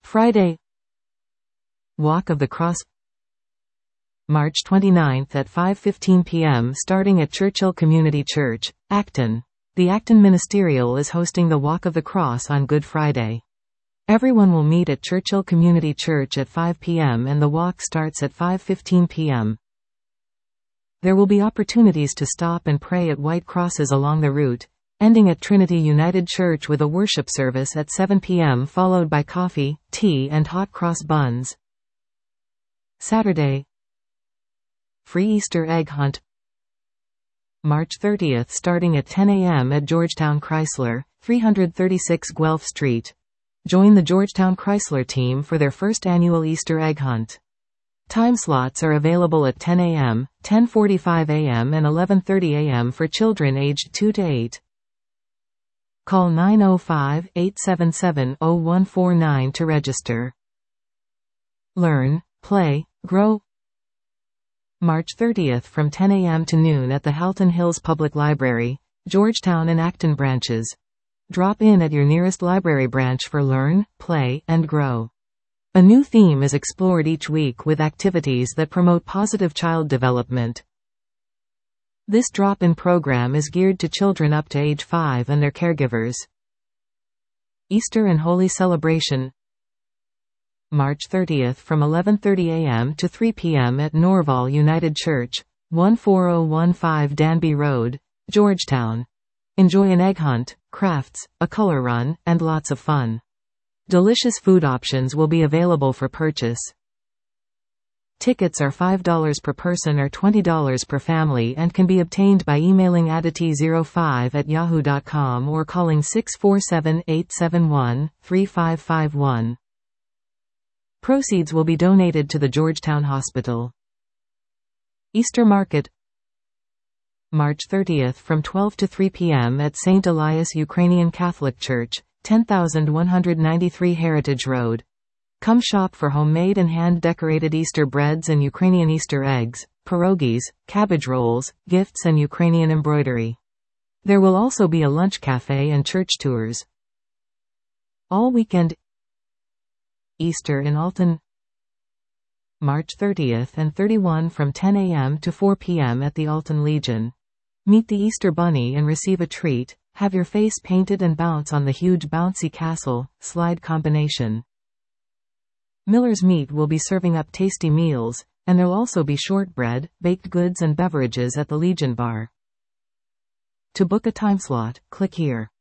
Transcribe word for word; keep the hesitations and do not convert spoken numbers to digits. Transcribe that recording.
Friday, Walk of the Cross, March twenty-ninth at five fifteen p m starting at Churchill Community Church, Acton. The Acton Ministerial is hosting the Walk of the Cross on Good Friday. Everyone will meet at Churchill Community Church at five p m and the walk starts at five fifteen p m There will be opportunities to stop and pray at white crosses along the route, ending at Trinity United Church with a worship service at seven p m followed by coffee, tea and hot cross buns. Saturday, Free Easter Egg Hunt, March thirtieth starting at ten a m at Georgetown Chrysler, three thirty-six Guelph Street. Join the Georgetown Chrysler team for their first annual Easter egg hunt. Time slots are available at ten a m, ten forty-five a m and eleven thirty a m for children aged two to eight. Call nine oh five, eight seven seven, oh one four nine to register. Learn, play, grow. March thirtieth from ten a m to noon at the Halton Hills Public Library, Georgetown and Acton branches. Drop in at your nearest library branch for Learn, Play, and Grow. A new theme is explored each week with activities that promote positive child development. This drop-in program is geared to children up to age five and their caregivers. Easter and Holy Celebration, March thirtieth from eleven thirty a m to three p m at Norval United Church, one four oh one five Danby Road, Georgetown. Enjoy an egg hunt, crafts, a color run, and lots of fun. Delicious food options will be available for purchase. Tickets are five dollars per person or twenty dollars per family and can be obtained by emailing aditi zero five at yahoo dot com or calling six four seven, eight seven one, three five five one. Proceeds will be donated to the Georgetown Hospital. Easter Market, March thirtieth from twelve to three p m at Saint Elias Ukrainian Catholic Church, ten thousand one hundred ninety-three Heritage Road. Come shop for homemade and hand-decorated Easter breads and Ukrainian Easter eggs, pierogies, cabbage rolls, gifts and Ukrainian embroidery. There will also be a lunch cafe and church tours. All weekend Easter in Alton, March thirtieth and thirty-first from ten a m to four p m at the Alton Legion. Meet the Easter Bunny and receive a treat, have your face painted and bounce on the huge bouncy castle slide combination. Miller's Meat will be serving up tasty meals, and there'll also be shortbread, baked goods and beverages at the Legion Bar. To book a time slot, click here.